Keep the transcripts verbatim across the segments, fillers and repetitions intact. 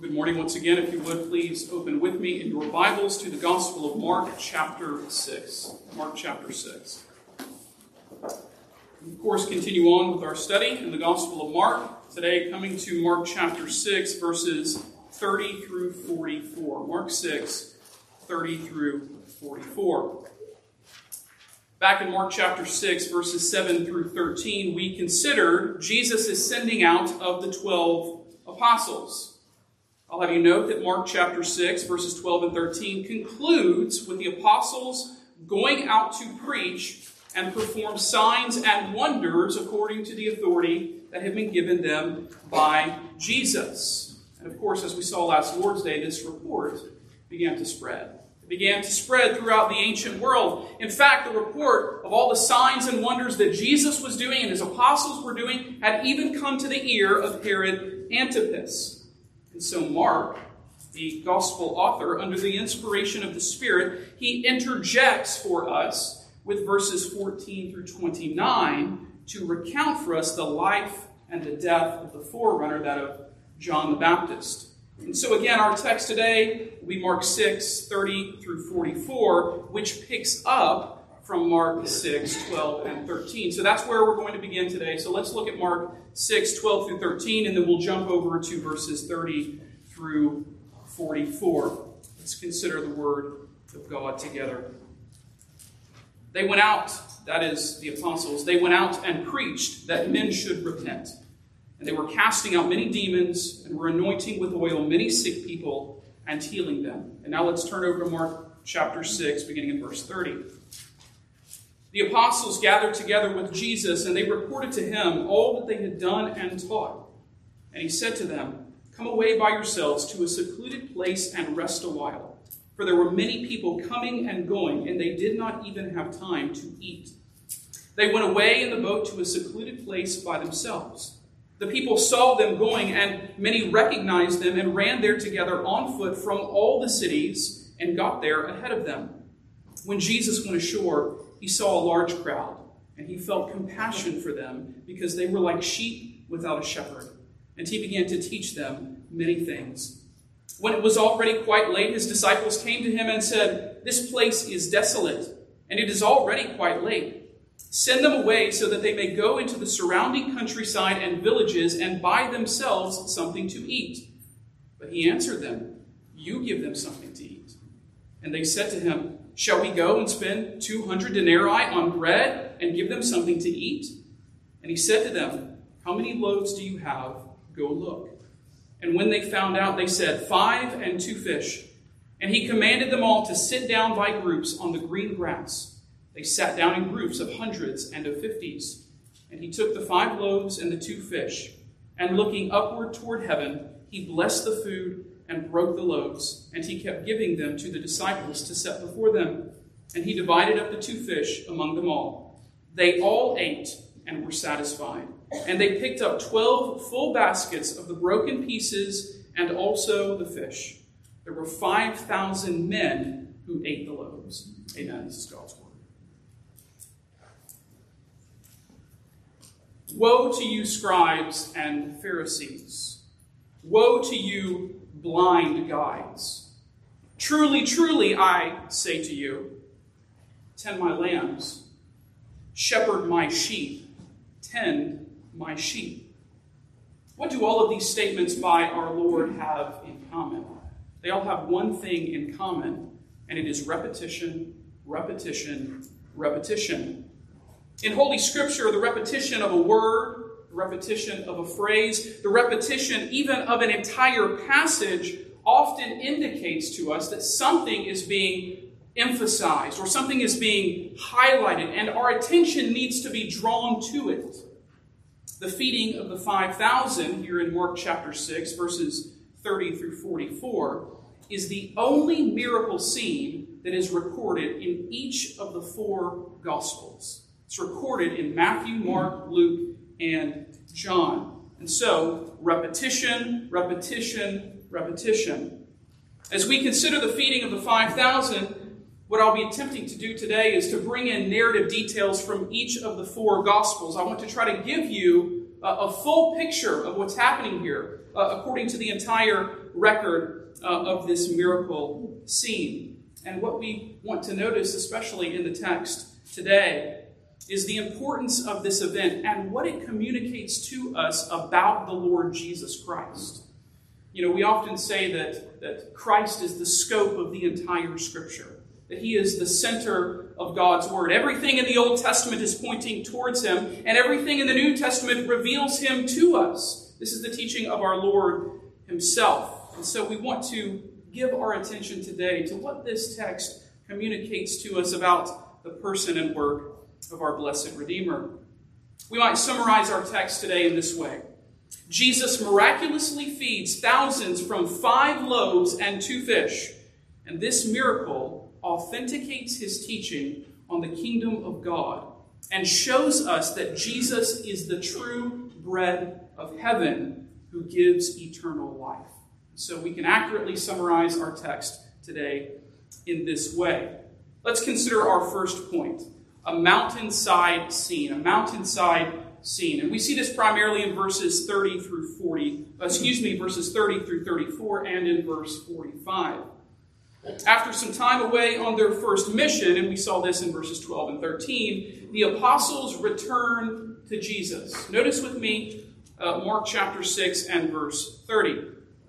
Good morning once again. If you would, please open with me in your Bibles to the Gospel of Mark, chapter six. Mark, chapter six. We, of course, continue on with our study in the Gospel of Mark. Today, coming to Mark, chapter six, verses thirty through forty-four. Mark six, thirty through forty-four. Back in Mark, chapter six, verses seven through thirteen, we considered Jesus' sending out of the twelve apostles. I'll have you note that Mark chapter six, verses twelve and thirteen concludes with the apostles going out to preach and perform signs and wonders according to the authority that had been given them by Jesus. And of course, as we saw last Lord's Day, this report began to spread. It began to spread throughout the ancient world. In fact, the report of all the signs and wonders that Jesus was doing and his apostles were doing had even come to the ear of Herod Antipas. And so Mark, the gospel author, under the inspiration of the Spirit, he interjects for us with verses fourteen through twenty-nine to recount for us the life and the death of the forerunner, that of John the Baptist. And so again, our text today will be Mark six, thirty through forty-four, which picks up from Mark six, twelve, and thirteen. So that's where we're going to begin today. So let's look at Mark six, twelve through thirteen, and then we'll jump over to verses thirty through forty-four. Let's consider the word of God together. They went out, that is, the apostles, they went out and preached that men should repent. And they were casting out many demons and were anointing with oil many sick people and healing them. And now let's turn over to Mark chapter six, beginning in verse thirty. The apostles gathered together with Jesus, and they reported to him all that they had done and taught. And he said to them, "Come away by yourselves to a secluded place and rest a while." For there were many people coming and going, and they did not even have time to eat. They went away in the boat to a secluded place by themselves. The people saw them going, and many recognized them and ran there together on foot from all the cities and got there ahead of them. When Jesus went ashore, he saw a large crowd, and he felt compassion for them because they were like sheep without a shepherd. And he began to teach them many things. When it was already quite late, his disciples came to him and said, "This place is desolate, and it is already quite late. Send them away so that they may go into the surrounding countryside and villages and buy themselves something to eat." But he answered them, "You give them something to eat." And they said to him, "Shall we go and spend two hundred denarii on bread and give them something to eat?" And he said to them, "How many loaves do you have? Go look." And when they found out, they said, "Five and two fish." And he commanded them all to sit down by groups on the green grass. They sat down in groups of hundreds and of fifties. And he took the five loaves and the two fish, and looking upward toward heaven, he blessed the food and broke the loaves, and he kept giving them to the disciples to set before them. And he divided up the two fish among them all. They all ate and were satisfied. And they picked up twelve full baskets of the broken pieces and also the fish. There were five thousand men who ate the loaves. Amen. This is God's word. Woe to you, scribes and Pharisees! Woe to you, blind guides! Truly, truly, I say to you, tend my lambs, shepherd my sheep, tend my sheep. What do all of these statements by our Lord have in common? They all have one thing in common, and it is repetition, repetition, repetition. In Holy Scripture, the repetition of a word, the repetition of a phrase, the repetition even of an entire passage often indicates to us that something is being emphasized or something is being highlighted, and our attention needs to be drawn to it. The feeding of the five thousand here in Mark chapter six, verses thirty through forty-four, is the only miracle scene that is recorded in each of the four Gospels. It's recorded in Matthew, Mark, Luke, and John. And so, repetition, repetition, repetition. As we consider the feeding of the five thousand, what I'll be attempting to do today is to bring in narrative details from each of the four Gospels. I want to try to give you a, a full picture of what's happening here, uh, according to the entire record uh, of this miracle scene. And what we want to notice, especially in the text today, is the importance of this event and what it communicates to us about the Lord Jesus Christ. You know, we often say that, that Christ is the scope of the entire Scripture, that he is the center of God's Word. Everything in the Old Testament is pointing towards him, and everything in the New Testament reveals him to us. This is the teaching of our Lord himself. And so we want to give our attention today to what this text communicates to us about the person and work of our blessed Redeemer. We might summarize our text today in this way. Jesus miraculously feeds thousands from five loaves and two fish, and this miracle authenticates his teaching on the kingdom of God and shows us that Jesus is the true bread of heaven who gives eternal life. So we can accurately summarize our text today in this way. Let's consider our first point. A mountainside scene, a mountainside scene. And we see this primarily in verses thirty through forty, excuse me, verses thirty through thirty-four and in verse forty-five. After some time away on their first mission, and we saw this in verses twelve and thirteen, the apostles return to Jesus. Notice with me uh, Mark chapter six and verse thirty.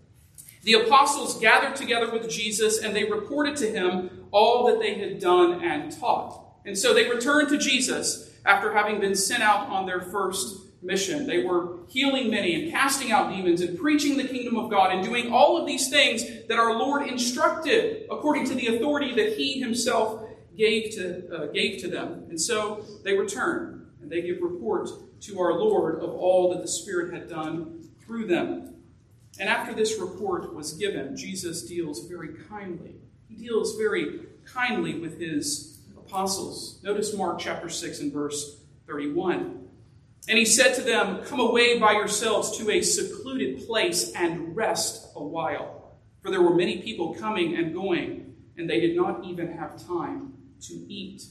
The apostles gathered together with Jesus and they reported to him all that they had done and taught. And so they returned to Jesus after having been sent out on their first mission. They were healing many and casting out demons and preaching the kingdom of God and doing all of these things that our Lord instructed according to the authority that he himself gave to, uh, gave to them. And so they return and they give report to our Lord of all that the Spirit had done through them. And after this report was given, Jesus deals very kindly. He deals very kindly with his apostles. Notice Mark chapter six and verse thirty-one. And he said to them, "Come away by yourselves to a secluded place and rest a while. For there were many people coming and going, and they did not even have time to eat."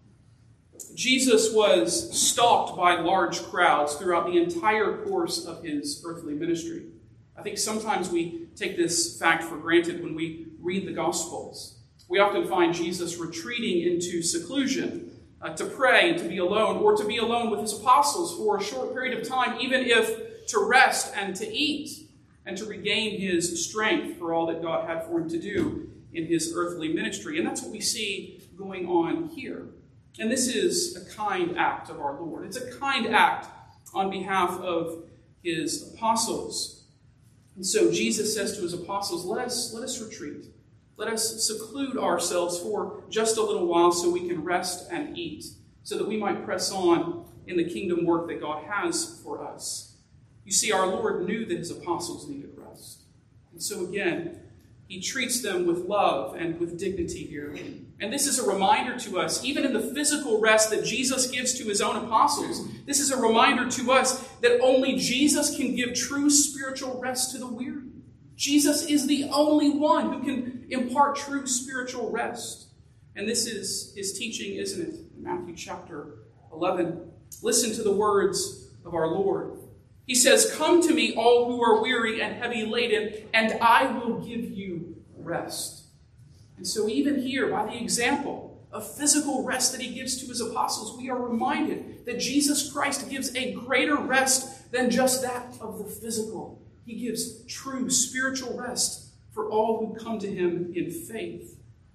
Jesus was stalked by large crowds throughout the entire course of his earthly ministry. I think sometimes we take this fact for granted when we read the Gospels. We often find Jesus retreating into seclusion uh, to pray and to be alone, or to be alone with his apostles for a short period of time, even if to rest and to eat and to regain his strength for all that God had for him to do in his earthly ministry. And that's what we see going on here. And this is a kind act of our Lord. It's a kind act on behalf of his apostles. And so Jesus says to his apostles, let us, let us retreat. Let us seclude ourselves for just a little while so we can rest and eat, so that we might press on in the kingdom work that God has for us. You see, our Lord knew that his apostles needed rest. And so again, he treats them with love and with dignity here. And this is a reminder to us, even in the physical rest that Jesus gives to his own apostles, this is a reminder to us that only Jesus can give true spiritual rest to the weary. Jesus is the only one who can impart true spiritual rest. And this is his teaching, isn't it? In Matthew chapter eleven. Listen to the words of our Lord. He says, "Come to me, all who are weary and heavy laden, and I will give you rest." And so even here, by the example of physical rest that he gives to his apostles, we are reminded that Jesus Christ gives a greater rest than just that of the physical. He gives true spiritual rest for all who come to him in faith.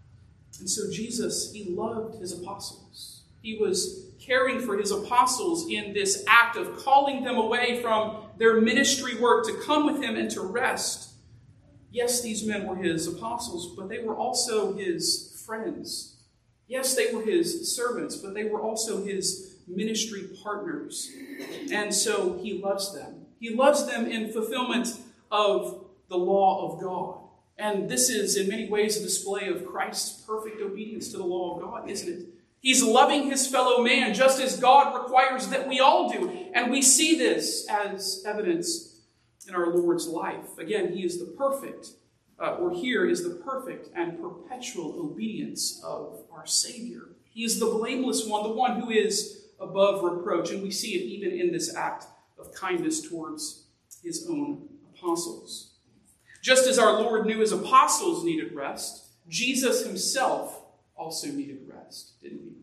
And so Jesus, he loved his apostles. He was caring for his apostles in this act of calling them away from their ministry work to come with him and to rest. Yes, these men were his apostles, but they were also his friends. Yes, they were his servants, but they were also his ministry partners. And so he loves them. He loves them in fulfillment of the law of God. And this is in many ways a display of Christ's perfect obedience to the law of God, isn't it? He's loving his fellow man just as God requires that we all do. And we see this as evidence in our Lord's life. Again, he is the perfect, uh, or here is the perfect and perpetual obedience of our Savior. He is the blameless one, the one who is above reproach. And we see it even in this act of kindness towards his own apostles. Just as our Lord knew his apostles needed rest, Jesus himself also needed rest, didn't he?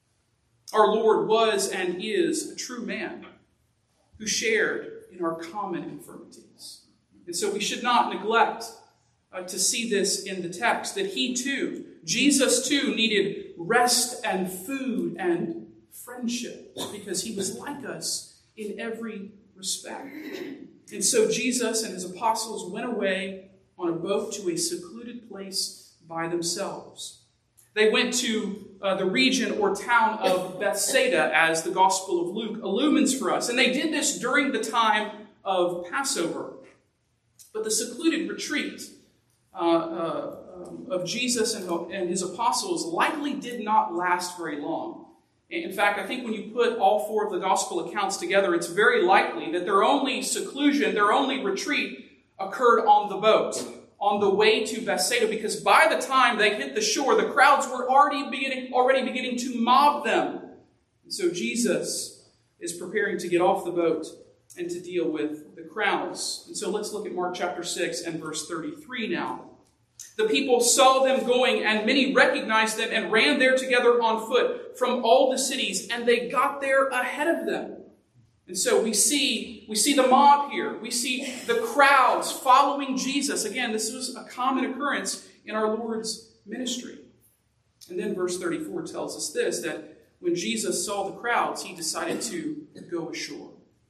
Our Lord was and is a true man who shared in our common infirmities. And so we should not neglect uh, to see this in the text, that he too, Jesus too, needed rest and food and friendship because he was like us in every respect. And so Jesus and his apostles went away on a boat to a secluded place by themselves. They went to uh, the region or town of Bethsaida, as the Gospel of Luke illumines for us. And they did this during the time of Passover. But the secluded retreat uh, uh, um, of Jesus and, and his apostles likely did not last very long. In fact, I think when you put all four of the gospel accounts together, it's very likely that their only seclusion, their only retreat occurred on the boat, on the way to Bethsaida, because by the time they hit the shore, the crowds were already beginning, already beginning to mob them. And so Jesus is preparing to get off the boat and to deal with the crowds. And so let's look at Mark chapter six and verse thirty-three now. The people saw them going, and many recognized them and ran there together on foot from all the cities, and they got there ahead of them. And so we see, we see the mob here. We see the crowds following Jesus. Again, this was a common occurrence in our Lord's ministry. And then verse thirty-four tells us this, that when Jesus saw the crowds, he decided to go ashore.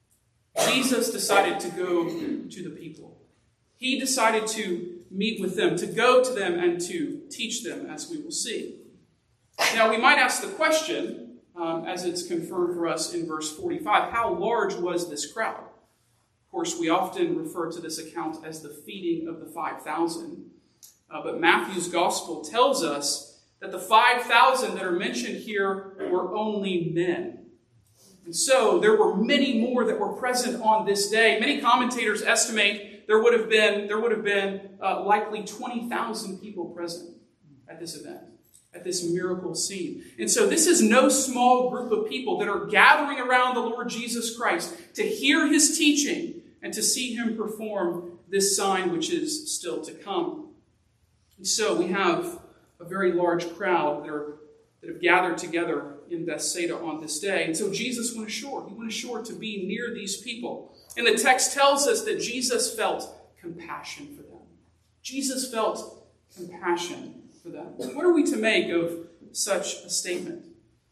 Jesus decided to go to the people. He decided to meet with them, to go to them and to teach them, as we will see. Now, we might ask the question, um, as it's confirmed for us in verse forty-five, how large was this crowd? Of course, we often refer to this account as the feeding of the five thousand. Uh, but Matthew's gospel tells us that the five thousand that are mentioned here were only men. And so there were many more that were present on this day. Many commentators estimate there would have been, there would have been uh, likely twenty thousand people present at this event, at this miracle scene. And so this is no small group of people that are gathering around the Lord Jesus Christ to hear his teaching and to see him perform this sign which is still to come. And so we have a very large crowd that, are, that have gathered together in Bethsaida on this day. And so Jesus went ashore. He went ashore to be near these people. And the text tells us that Jesus felt compassion for them. Jesus felt compassion for them. What are we to make of such a statement?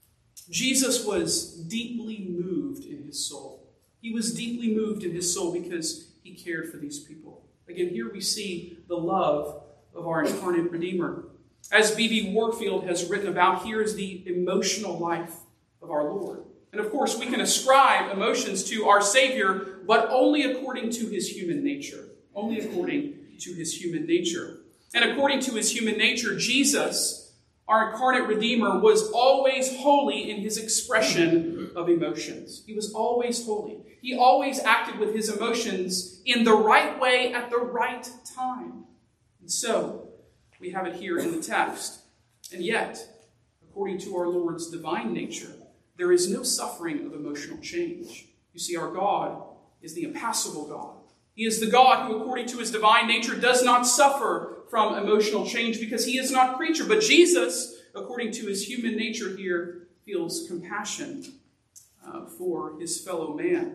Jesus was deeply moved in his soul. He was deeply moved in his soul because he cared for these people. Again, here we see the love of our incarnate Redeemer. As B B Warfield has written about, here is the emotional life of our Lord. And of course, we can ascribe emotions to our Savior, but only according to his human nature. Only according to his human nature. And according to his human nature, Jesus, our incarnate Redeemer, was always holy in his expression of emotions. He was always holy. He always acted with his emotions in the right way at the right time. And so, we have it here in the text. And yet, according to our Lord's divine nature, there is no suffering of emotional change. You see, our God is the impassible God. He is the God who, according to his divine nature, does not suffer from emotional change because he is not a creature. But Jesus, according to his human nature here, feels compassion uh, for his fellow man.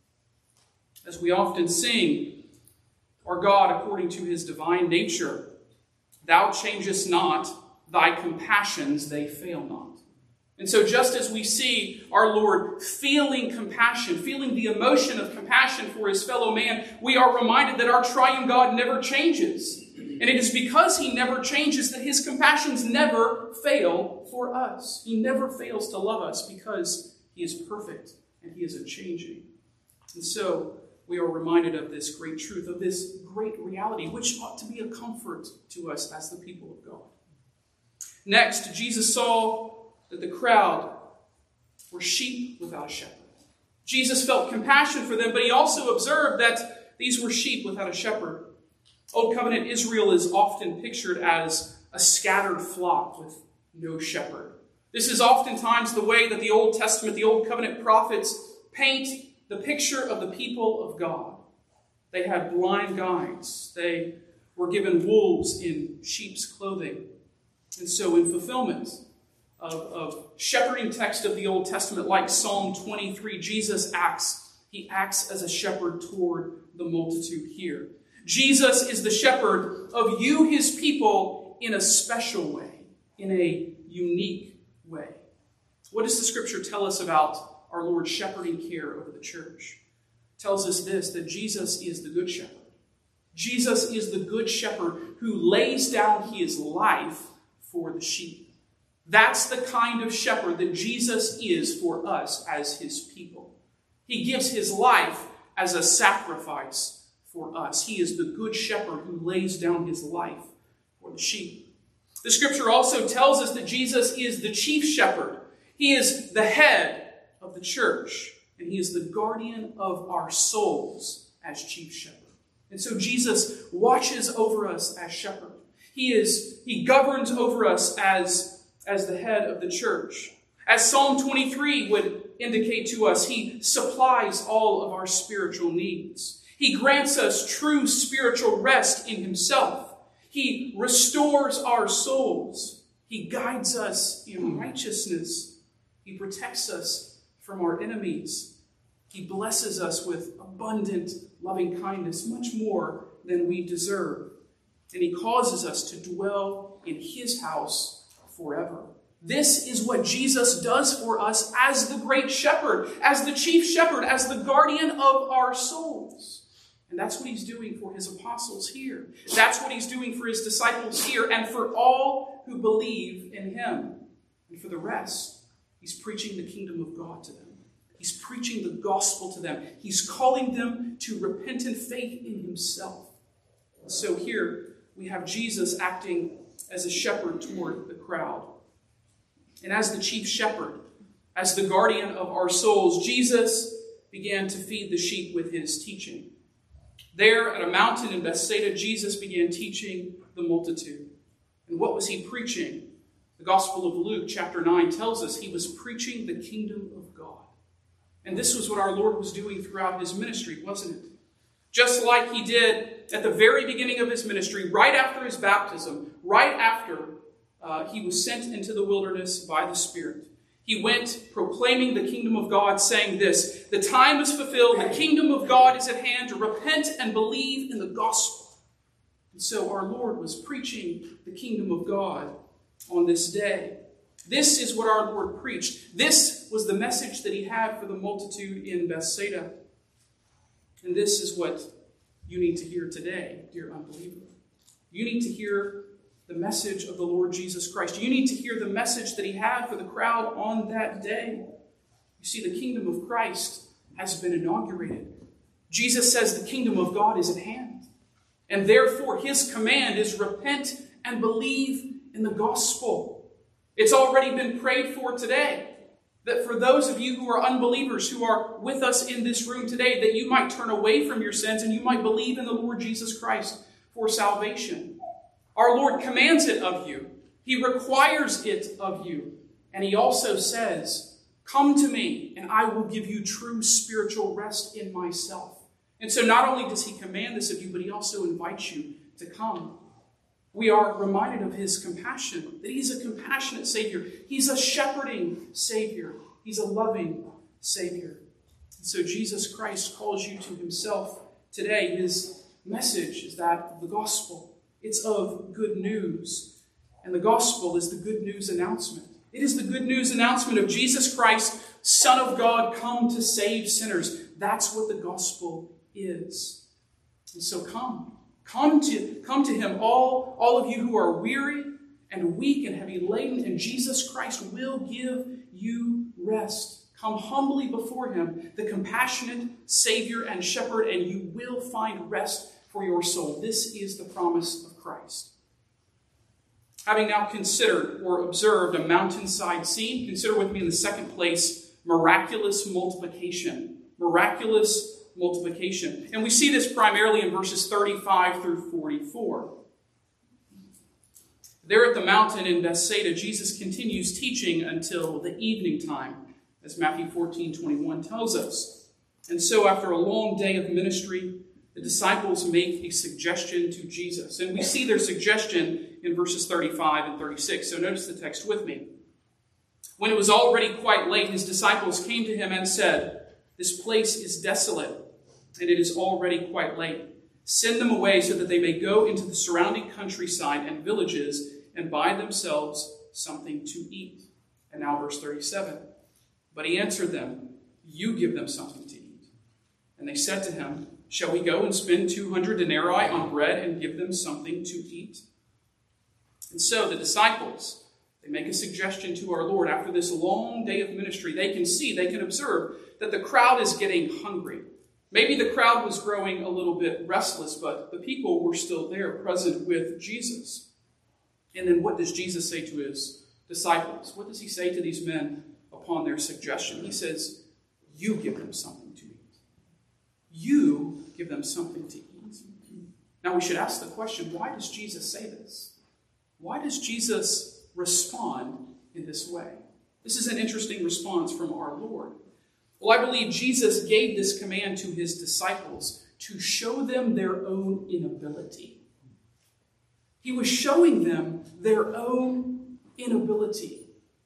As we often sing, our God, according to his divine nature, thou changest not, thy compassions, they fail not. And so just as we see our Lord feeling compassion, feeling the emotion of compassion for his fellow man, we are reminded that our triune God never changes. And it is because he never changes that his compassions never fail for us. He never fails to love us because he is perfect and he is unchanging. And so we are reminded of this great truth, of this great reality, which ought to be a comfort to us as the people of God. Next, Jesus saw that the crowd were sheep without a shepherd. Jesus felt compassion for them, but he also observed that these were sheep without a shepherd. Old Covenant Israel is often pictured as a scattered flock with no shepherd. This is oftentimes the way that the Old Testament, the Old Covenant prophets paint the picture of the people of God. They had blind guides. They were given wolves in sheep's clothing. And so in fulfillment of, of shepherding text of the Old Testament, like Psalm twenty-three, Jesus acts. He acts as a shepherd toward the multitude here. Jesus is the shepherd of you, his people, in a special way, in a unique way. What does the scripture tell us about our Lord's shepherding care over the church? It tells us this, that Jesus is the good shepherd. Jesus is the good shepherd who lays down his life for the sheep. That's the kind of shepherd that Jesus is for us as his people. He gives his life as a sacrifice for us. He is the good shepherd who lays down his life for the sheep. The scripture also tells us that Jesus is the chief shepherd. He is the head of the church, and he is the guardian of our souls as chief shepherd. And so Jesus watches over us as shepherd. He is, he governs over us as, as the head of the church. As Psalm twenty-three would indicate to us, he supplies all of our spiritual needs. He grants us true spiritual rest in himself. He restores our souls. He guides us in righteousness. He protects us from our enemies. He blesses us with abundant loving kindness, much more than we deserve. And he causes us to dwell in his house forever. This is what Jesus does for us as the great shepherd, as the chief shepherd, as the guardian of our souls. And that's what he's doing for his apostles here. That's what he's doing for his disciples here and for all who believe in him. And for the rest, he's preaching the kingdom of God to them. He's preaching the gospel to them. He's calling them to repentant faith in himself. And so here we have Jesus acting as a shepherd toward the crowd. And as the chief shepherd, as the guardian of our souls, Jesus began to feed the sheep with his teaching. There at a mountain in Bethsaida, Jesus began teaching the multitude. And what was he preaching? The Gospel of Luke, chapter nine, tells us he was preaching the kingdom of God. And this was what our Lord was doing throughout his ministry, wasn't it? Just like he did at the very beginning of his ministry, right after his baptism, right after uh, he was sent into the wilderness by the Spirit. He went proclaiming the kingdom of God, saying this, "The time is fulfilled, the kingdom of God is at hand, to repent and believe in the gospel." And so our Lord was preaching the kingdom of God on this day. This is what our Lord preached. This was the message that he had for the multitude in Bethsaida. And this is what you need to hear today, dear unbeliever. You need to hear the message of the Lord Jesus Christ. You need to hear the message that he had for the crowd on that day. You see, the kingdom of Christ has been inaugurated. Jesus says the kingdom of God is at hand. And therefore, his command is repent and believe in the gospel. It's already been prayed for today, that for those of you who are unbelievers, who are with us in this room today, that you might turn away from your sins and you might believe in the Lord Jesus Christ for salvation. Our Lord commands it of you. He requires it of you. And he also says, "Come to me and I will give you true spiritual rest in myself." And so not only does he command this of you, but he also invites you to come. We are reminded of his compassion, that he's a compassionate Savior. He's a shepherding Savior. He's a loving Savior. And so Jesus Christ calls you to himself today. His message is that of the gospel. It's of good news. And the gospel is the good news announcement. It is the good news announcement of Jesus Christ, Son of God, come to save sinners. That's what the gospel is. And so come. Come to, come to him, all, all of you who are weary and weak and heavy laden, and Jesus Christ will give you rest. Come humbly before him, the compassionate Savior and Shepherd, and you will find rest for your soul. This is the promise of Christ. Having now considered or observed a mountainside scene, consider with me in the second place miraculous multiplication. Miraculous multiplication. And we see this primarily in verses thirty-five through forty-four. There at the mountain in Bethsaida, Jesus continues teaching until the evening time, as Matthew fourteen twenty-one tells us. And so after a long day of ministry, the disciples make a suggestion to Jesus. And we see their suggestion in verses thirty-five and thirty-six. So notice the text with me. When it was already quite late, his disciples came to him and said, "This place is desolate, and it is already quite late. Send them away so that they may go into the surrounding countryside and villages and buy themselves something to eat." And now verse thirty-seven. But he answered them, "You give them something to eat." And they said to him, "Shall we go and spend two hundred denarii on bread and give them something to eat?" And so the disciples, they make a suggestion to our Lord after this long day of ministry. They can see, they can observe that the crowd is getting hungry. Maybe the crowd was growing a little bit restless, but the people were still there, present with Jesus. And then what does Jesus say to his disciples? What does he say to these men upon their suggestion? He says, "You give them something to eat." You give them something to eat. Now we should ask the question, why does Jesus say this? Why does Jesus respond in this way? This is an interesting response from our Lord. Well, I believe Jesus gave this command to his disciples to show them their own inability. He was showing them their own inability.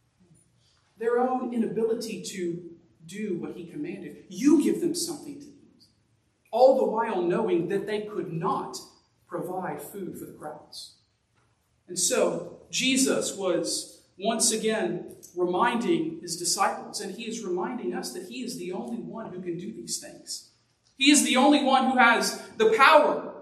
Their own inability to do what he commanded. You give them something to eat. All the while knowing that they could not provide food for the crowds. And so, Jesus was once again reminding his disciples, and he is reminding us that he is the only one who can do these things. He is the only one who has the power,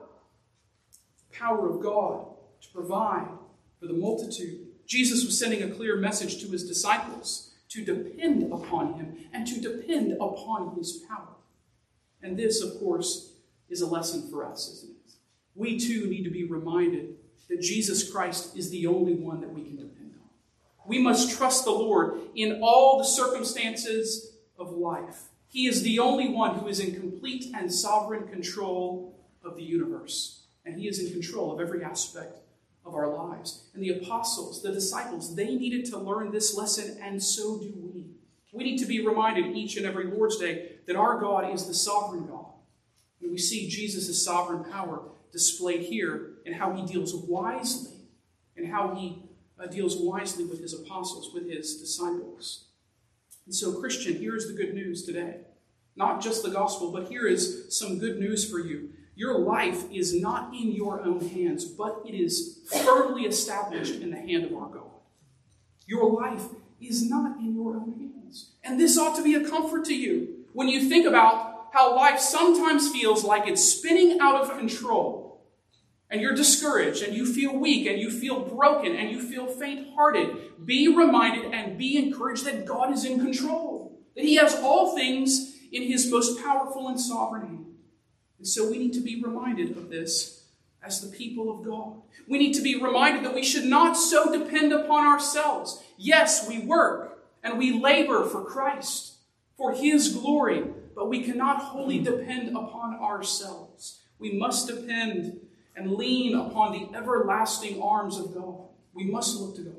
the power of God to provide for the multitude. Jesus was sending a clear message to his disciples to depend upon him and to depend upon his power. And this, of course, is a lesson for us, isn't it? We too need to be reminded that Jesus Christ is the only one that we can depend on. We must trust the Lord in all the circumstances of life. He is the only one who is in complete and sovereign control of the universe. And he is in control of every aspect of our lives. And the apostles, the disciples, they needed to learn this lesson, and so do we. We need to be reminded each and every Lord's Day that our God is the sovereign God. And we see Jesus' sovereign power displayed here in how he deals wisely, and how he uh, deals wisely with his apostles, with his disciples. And so, Christian, here is the good news today. Not just the gospel, but here is some good news for you. Your life is not in your own hands, but it is firmly established in the hand of our God. Your life is not in your own hands. And this ought to be a comfort to you when you think about how life sometimes feels like it's spinning out of control, and you're discouraged, and you feel weak, and you feel broken, and you feel faint-hearted. Be reminded and be encouraged that God is in control, that he has all things in his most powerful and sovereign hand. And so we need to be reminded of this as the people of God. We need to be reminded that we should not so depend upon ourselves. Yes, we work and we labor for Christ, for his glory, but we cannot wholly depend upon ourselves. We must depend and lean upon the everlasting arms of God. We must look to God.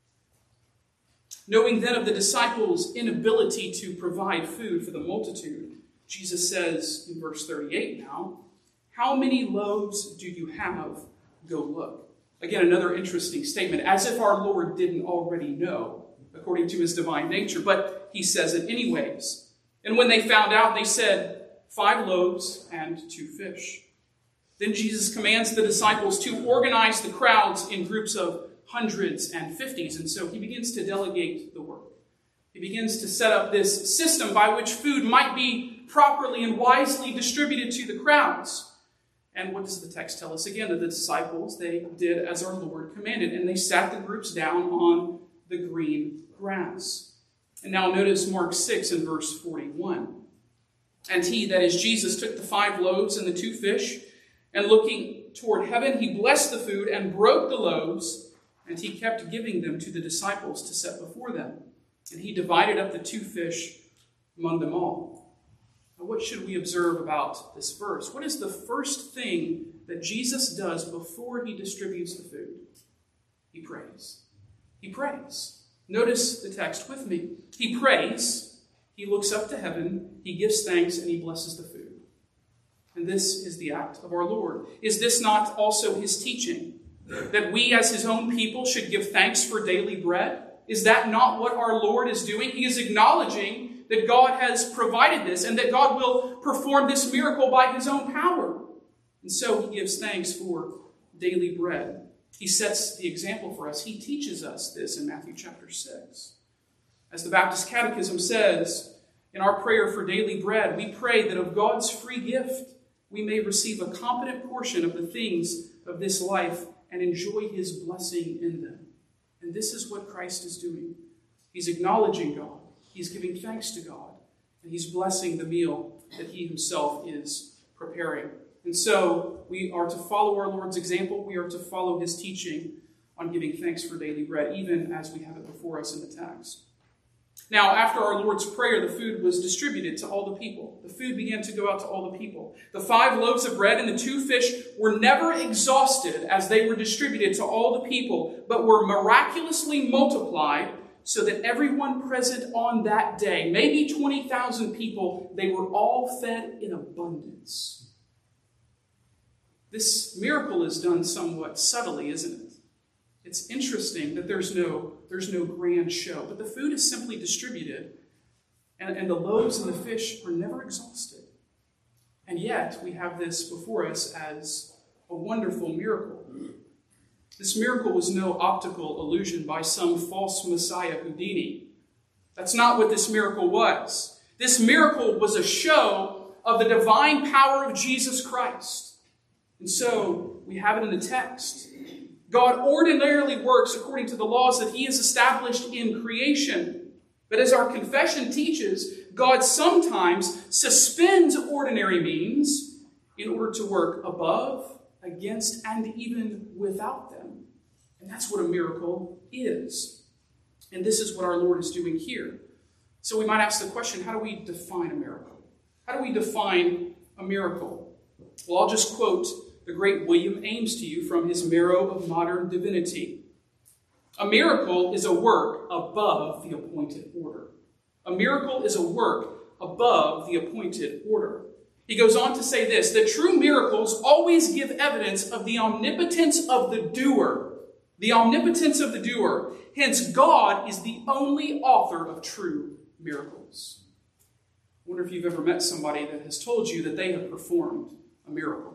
Knowing then of the disciples' inability to provide food for the multitude, Jesus says in verse thirty-eight now, "How many loaves do you have? Go look." Again, another interesting statement, as if our Lord didn't already know, according to his divine nature, but he says it anyways. And when they found out, they said, "Five loaves and two fish." Then Jesus commands the disciples to organize the crowds in groups of hundreds and fifties, and so he begins to delegate the work. He begins to set up this system by which food might be properly and wisely distributed to the crowds. And what does the text tell us again? That the disciples, they did as our Lord commanded, and they sat the groups down on the green grass. And now notice Mark six and verse forty-one. "And he," that is Jesus, "took the five loaves and the two fish, and looking toward heaven, he blessed the food and broke the loaves, and he kept giving them to the disciples to set before them. And he divided up the two fish among them all." Now, what should we observe about this verse? What is the first thing that Jesus does before he distributes the food? He prays. He prays. Notice the text with me. He prays, he looks up to heaven, he gives thanks, and he blesses the food. And And this is the act of our Lord. Is this not also his teaching? That we as his own people should give thanks for daily bread? Is that not what our Lord is doing? He is acknowledging that God has provided this and that God will perform this miracle by his own power. And so he gives thanks for daily bread. He sets the example for us. He teaches us this in Matthew chapter six. As the Baptist Catechism says, in our prayer for daily bread, we pray that of God's free gift, we may receive a competent portion of the things of this life and enjoy his blessing in them. And this is what Christ is doing. He's acknowledging God. He's giving thanks to God. And he's blessing the meal that he himself is preparing. And so we are to follow our Lord's example. We are to follow his teaching on giving thanks for daily bread, even as we have it before us in the text. Now, after our Lord's Prayer, the food was distributed to all the people. The food began to go out to all the people. The five loaves of bread and the two fish were never exhausted as they were distributed to all the people, but were miraculously multiplied so that everyone present on that day, maybe twenty thousand people, they were all fed in abundance. This miracle is done somewhat subtly, isn't it? It's interesting that there's no, there's no grand show, but the food is simply distributed, and, and the loaves and the fish are never exhausted. And yet, we have this before us as a wonderful miracle. This miracle was no optical illusion by some false Messiah Houdini. That's not what this miracle was. This miracle was a show of the divine power of Jesus Christ. And so, we have it in the text. God ordinarily works according to the laws that he has established in creation. But as our confession teaches, God sometimes suspends ordinary means in order to work above, against, and even without them. And that's what a miracle is. And this is what our Lord is doing here. So we might ask the question, how do we define a miracle? How do we define a miracle? Well, I'll just quote the great William Ames to you from his Marrow of Modern Divinity. A miracle is a work above the appointed order. A miracle is a work above the appointed order. He goes on to say this, that true miracles always give evidence of the omnipotence of the doer. The omnipotence of the doer. Hence, God is the only author of true miracles. I wonder if you've ever met somebody that has told you that they have performed a miracle.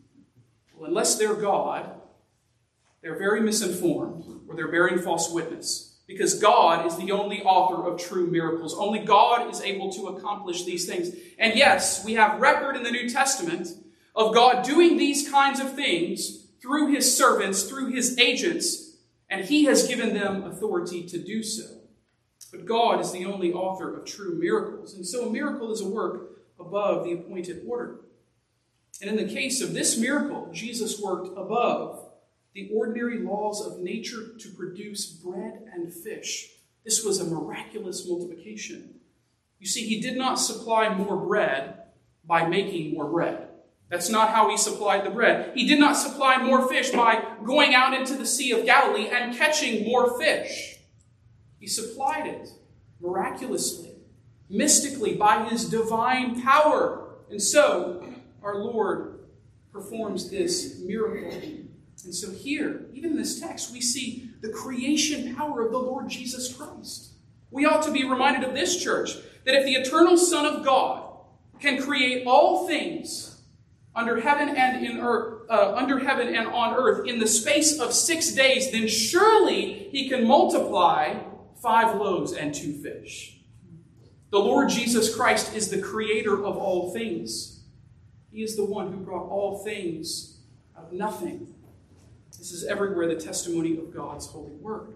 Well, unless they're God, they're very misinformed, or they're bearing false witness. Because God is the only author of true miracles. Only God is able to accomplish these things. And yes, we have record in the New Testament of God doing these kinds of things through his servants, through his agents, and he has given them authority to do so. But God is the only author of true miracles. And so a miracle is a work above the appointed order. And in the case of this miracle, Jesus worked above the ordinary laws of nature to produce bread and fish. This was a miraculous multiplication. You see, he did not supply more bread by making more bread. That's not how he supplied the bread. He did not supply more fish by going out into the Sea of Galilee and catching more fish. He supplied it miraculously, mystically, by his divine power. And so, our Lord performs this miracle. And so here, even in this text, we see the creation power of the Lord Jesus Christ. We ought to be reminded of this, church, that if the eternal Son of God can create all things under heaven and in earth, uh, under heaven and on earth in the space of six days, then surely he can multiply five loaves and two fish. The Lord Jesus Christ is the creator of all things. He is the one who brought all things out of nothing. This is everywhere the testimony of God's holy word.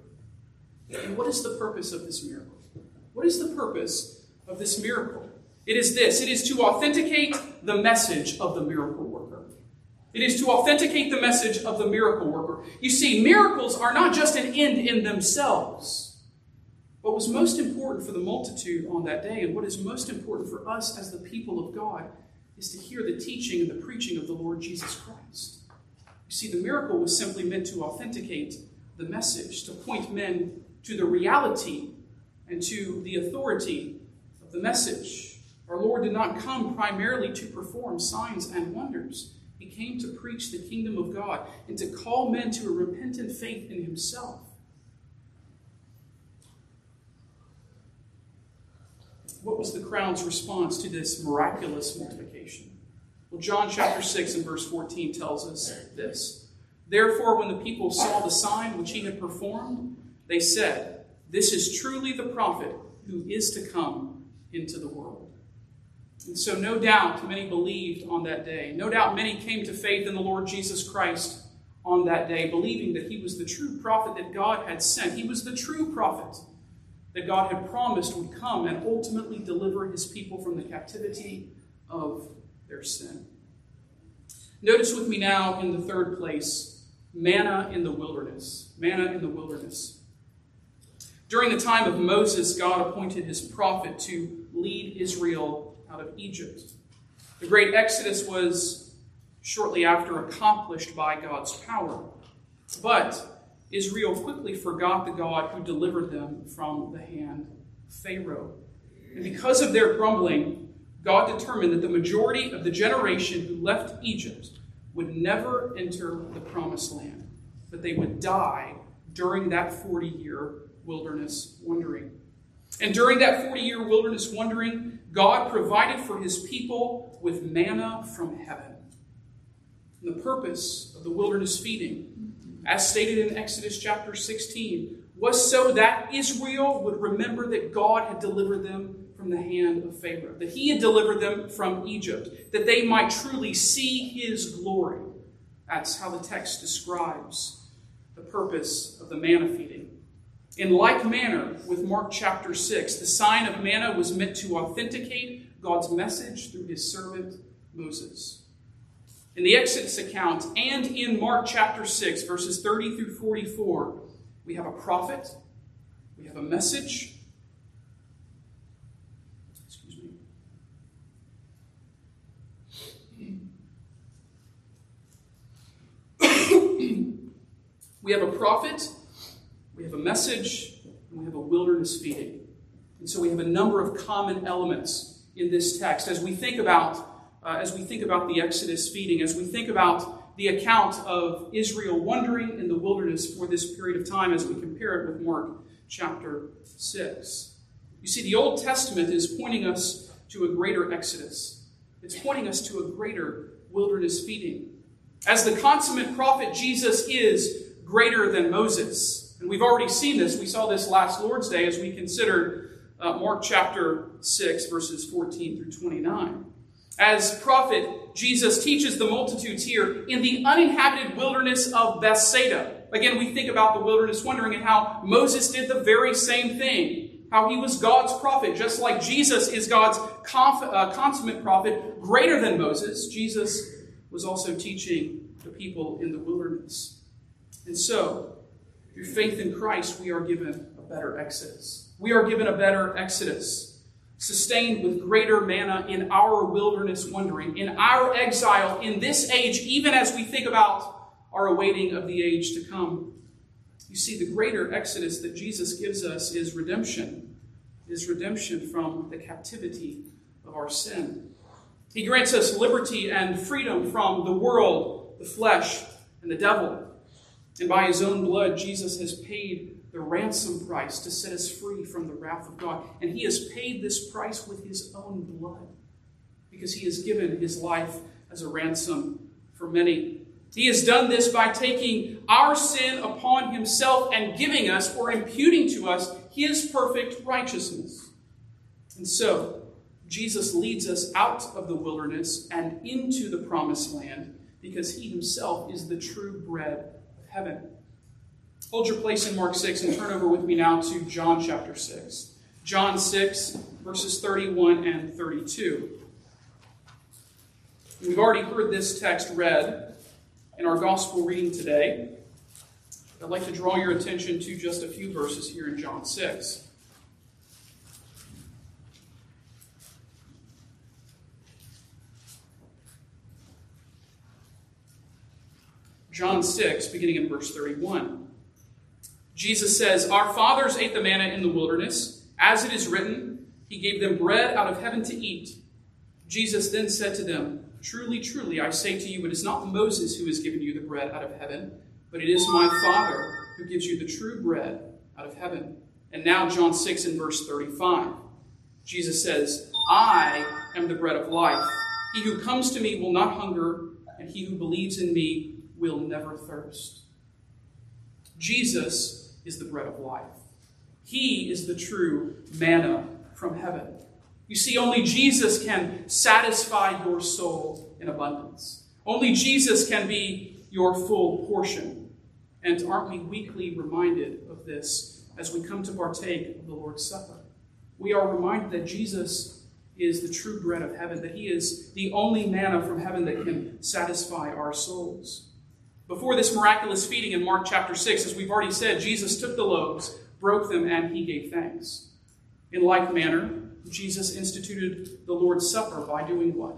And what is the purpose of this miracle? What is the purpose of this miracle? It is this. It is to authenticate the message of the miracle worker. It is to authenticate the message of the miracle worker. You see, miracles are not just an end in themselves. What was most important for the multitude on that day, and what is most important for us as the people of God, is to hear the teaching and the preaching of the Lord Jesus Christ. You see, the miracle was simply meant to authenticate the message, to point men to the reality and to the authority of the message. Our Lord did not come primarily to perform signs and wonders. He came to preach the kingdom of God and to call men to a repentant faith in himself. What was the crowd's response to this miraculous multiplication? Well, John chapter six and verse fourteen tells us this. Therefore, when the people saw the sign which he had performed, they said, "This is truly the prophet who is to come into the world." And so no doubt many believed on that day. No doubt many came to faith in the Lord Jesus Christ on that day, believing that he was the true prophet that God had sent. He was the true prophet that God had promised would come and ultimately deliver his people from the captivity of their sin. Notice with me now in the third place, manna in the wilderness. Manna in the wilderness. During the time of Moses, God appointed his prophet to lead Israel out of Egypt. The great Exodus was shortly after accomplished by God's power. But Israel quickly forgot the God who delivered them from the hand of Pharaoh. And because of their grumbling, God determined that the majority of the generation who left Egypt would never enter the promised land, but they would die during that forty-year wilderness wandering. And during that forty-year wilderness wandering, God provided for his people with manna from heaven. And the purpose of the wilderness feeding, as stated in Exodus chapter sixteen, was so that Israel would remember that God had delivered them from the hand of Pharaoh, that he had delivered them from Egypt, that they might truly see his glory. That's how the text describes the purpose of the manna feeding. In like manner, with Mark chapter six, the sign of manna was meant to authenticate God's message through his servant Moses. In the Exodus account and in Mark chapter six, verses thirty through forty-four, we have a prophet, we have a message. Excuse me. We have a prophet, we have a message, and we have a wilderness feeding. And so we have a number of common elements in this text as we think about uh, as we think about the Exodus feeding, as we think about the account of Israel wandering in the wilderness for this period of time, as we compare it with Mark chapter six. You see, the Old Testament is pointing us to a greater Exodus. It's pointing us to a greater wilderness feeding. As the consummate prophet, Jesus is greater than Moses. And we've already seen this. We saw this last Lord's Day as we considered uh, Mark chapter six, verses fourteen through twenty-nine. As prophet, Jesus teaches the multitudes here in the uninhabited wilderness of Bethsaida. Again, we think about the wilderness wandering and how Moses did the very same thing. How he was God's prophet, just like Jesus is God's conf- uh, consummate prophet, greater than Moses. Jesus was also teaching the people in the wilderness. And so, through faith in Christ, we are given a better Exodus. We are given a better Exodus, sustained with greater manna in our wilderness wandering, in our exile in this age, even as we think about our awaiting of the age to come. You see, the greater Exodus that Jesus gives us is redemption, is redemption from the captivity of our sin. He grants us liberty and freedom from the world, the flesh, and the devil. And by his own blood, Jesus has paid the ransom price to set us free from the wrath of God. And he has paid this price with his own blood, because he has given his life as a ransom for many. He has done this by taking our sin upon himself and giving us, or imputing to us, his perfect righteousness. And so, Jesus leads us out of the wilderness and into the promised land, because he himself is the true bread of heaven. Hold your place in Mark six and turn over with me now to John chapter six. John six, verses thirty-one and thirty-two. We've already heard this text read in our gospel reading today. I'd like to draw your attention to just a few verses here in John six. John six, beginning in verse thirty-one. Jesus says, "Our fathers ate the manna in the wilderness. As it is written, he gave them bread out of heaven to eat. Jesus then said to them, "Truly, truly, I say to you, it is not Moses who has given you the bread out of heaven, but it is my Father who gives you the true bread out of heaven." And now John six and verse thirty-five. Jesus says, "I am the bread of life. He who comes to me will not hunger, and he who believes in me will never thirst." Jesus is the bread of life. He is the true manna from heaven. You see, only Jesus can satisfy your soul in abundance. Only Jesus can be your full portion. And aren't we weekly reminded of this as we come to partake of the Lord's Supper? We are reminded that Jesus is the true bread of heaven, that he is the only manna from heaven that can satisfy our souls. Before this miraculous feeding in Mark chapter six, as we've already said, Jesus took the loaves, broke them, and he gave thanks. In like manner, Jesus instituted the Lord's Supper by doing what?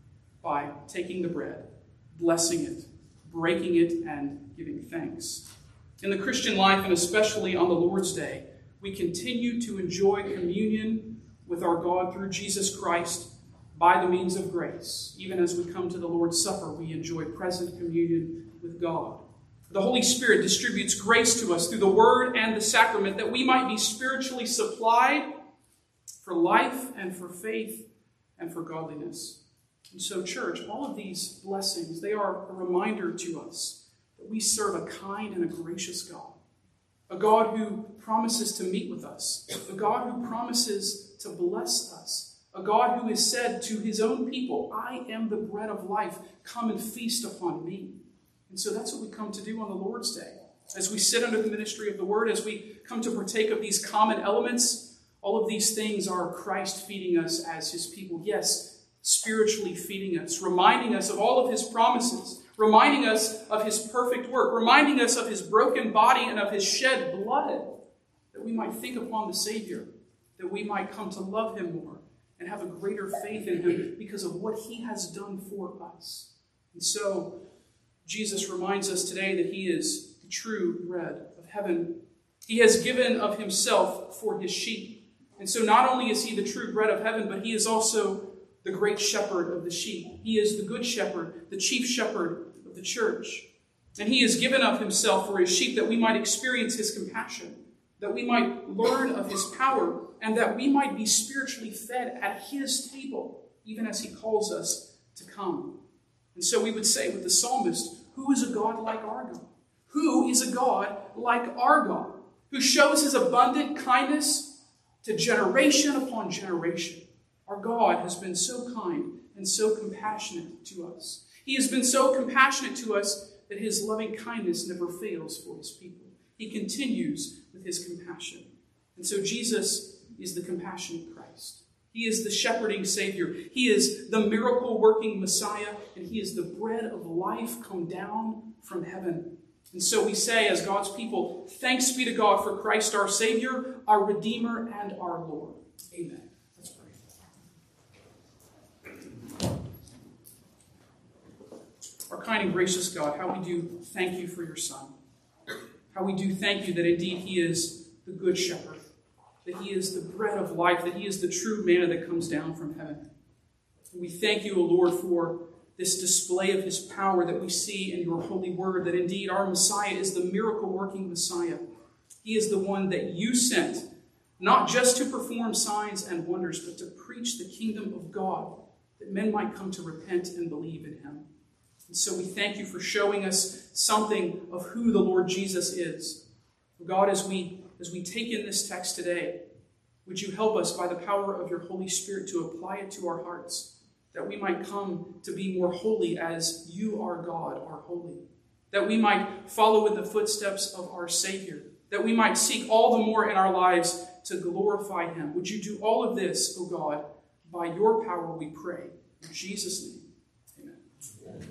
By taking the bread, blessing it, breaking it, and giving thanks. In the Christian life, and especially on the Lord's Day, we continue to enjoy communion with our God through Jesus Christ by the means of grace. Even as we come to the Lord's Supper, we enjoy present communion with God. The Holy Spirit distributes grace to us through the Word and the sacrament that we might be spiritually supplied for life and for faith and for godliness. And so, church, all of these blessings, they are a reminder to us that we serve a kind and a gracious God. A God who promises to meet with us. A God who promises to bless us. A God who has said to his own people, "I am the bread of life. Come and feast upon me." And so that's what we come to do on the Lord's Day. As we sit under the ministry of the Word, as we come to partake of these common elements, all of these things are Christ feeding us as his people. Yes, spiritually feeding us, reminding us of all of his promises, reminding us of his perfect work, reminding us of his broken body and of his shed blood, that we might think upon the Savior, that we might come to love him more and have a greater faith in him because of what he has done for us. And so, Jesus reminds us today that he is the true bread of heaven. He has given of himself for his sheep. And so not only is he the true bread of heaven, but he is also the great shepherd of the sheep. He is the good shepherd, the chief shepherd of the church. And he has given of himself for his sheep that we might experience his compassion, that we might learn of his power, and that we might be spiritually fed at his table, even as he calls us to come. And so we would say with the psalmist, who is a God like our God? Who is a God like our God, who shows his abundant kindness to generation upon generation? Our God has been so kind and so compassionate to us. He has been so compassionate to us that his loving kindness never fails for his people. He continues with his compassion. And so Jesus is the compassionate Christ. He is the shepherding Savior. He is the miracle-working Messiah, and he is the bread of life come down from heaven. And so we say, as God's people, thanks be to God for Christ our Savior, our Redeemer, and our Lord. Amen. Let's pray. Our kind and gracious God, how we do thank you for your Son. How we do thank you that indeed he is the good shepherd, that he is the bread of life, that he is the true manna that comes down from heaven. And we thank you, O Lord, for this display of his power that we see in your holy word, that indeed our Messiah is the miracle-working Messiah. He is the one that you sent, not just to perform signs and wonders, but to preach the kingdom of God, that men might come to repent and believe in him. And so we thank you for showing us something of who the Lord Jesus is. God, as we, as we take in this text today, would you help us by the power of your Holy Spirit to apply it to our hearts, that we might come to be more holy as you, our God, are holy, that we might follow in the footsteps of our Savior, that we might seek all the more in our lives to glorify him. Would you do all of this, O God, by your power we pray. In Jesus' name, amen.